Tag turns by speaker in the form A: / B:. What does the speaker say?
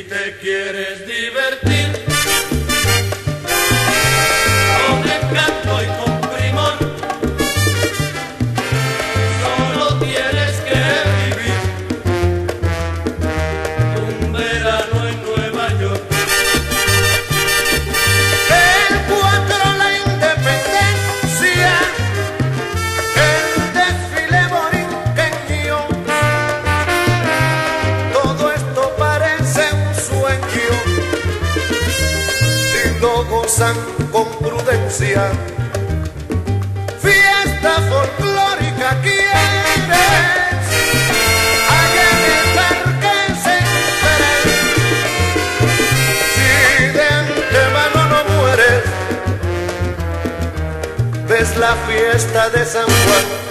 A: te quieres divertir con el canto y con primor, solo tienes que vivir un verano en Nueva York.
B: El 4 la independencia, el desfile borinqueño, todo esto parece un sueño si lo gozan con prudencia. Fiesta folclórica quieres, allá en el Parque Central. Si de antemano no mueres, ves la fiesta de San Juan.